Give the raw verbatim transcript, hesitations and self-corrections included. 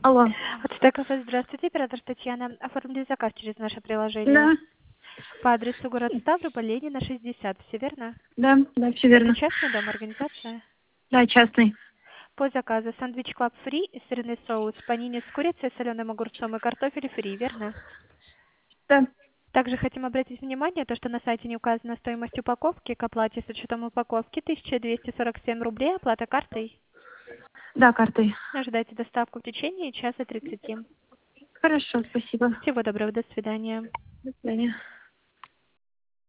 Алло. Ацтек кафе, здравствуйте, оператор Татьяна. Оформили заказ через наше приложение. Да, По адресу город Ставрополь, Ленина, шестьдесят. Все верно? да, да, все Это верно. частный дом, организация? Да, частный. По заказу сэндвич клаб фри, сырный соус, панини с курицей, соленым огурцом и картофель фри, верно? Да, Также хотим обратить внимание, то, что на сайте не указана стоимость упаковки. К оплате с учетом упаковки тысяча двести сорок семь рублей, оплата картой. да, картой. Ожидайте доставку в течение часа тридцати. Хорошо, спасибо. Всего доброго, до свидания. До свидания.